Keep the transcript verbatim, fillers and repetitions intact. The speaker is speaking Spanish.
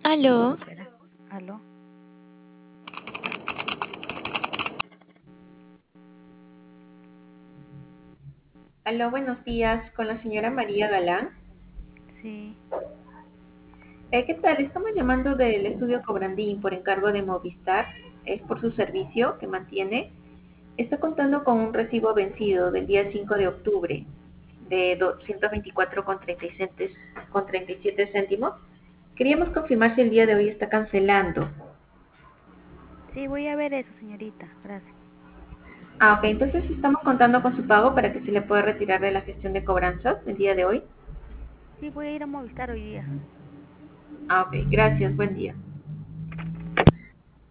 Aló, Espera. Aló. Aló, buenos días, con la señora María Galán. Sí. Eh, ¿qué tal? Estamos llamando del estudio Cobrandín por encargo de Movistar. Es por su servicio que mantiene. Está contando con un recibo vencido del día cinco de octubre de doscientos veinticuatro con treinta y siete con treinta y siete céntimos. Queríamos confirmar si el día de hoy está cancelando. Sí, voy a ver eso, señorita. Gracias. Ah, ok, entonces estamos contando con su pago para que se le pueda retirar de la gestión de cobranzas el día de hoy. Sí, voy a ir a Movistar hoy día. Ah, ok, gracias, buen día.